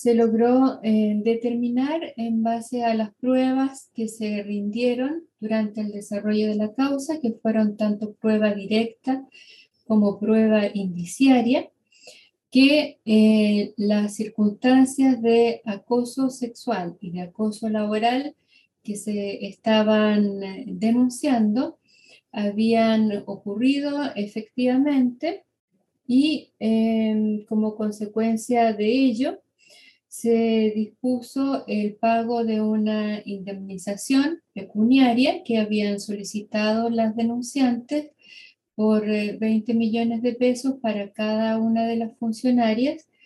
se logró determinar en base a las pruebas que se rindieron durante el desarrollo de la causa, que fueron tanto prueba directa como prueba indiciaria, que las circunstancias de acoso sexual y de acoso laboral que se estaban denunciando habían ocurrido efectivamente y como consecuencia de ello se dispuso el pago de una indemnización pecuniaria que habían solicitado las denunciantes por 20 millones de pesos para cada una de las funcionarias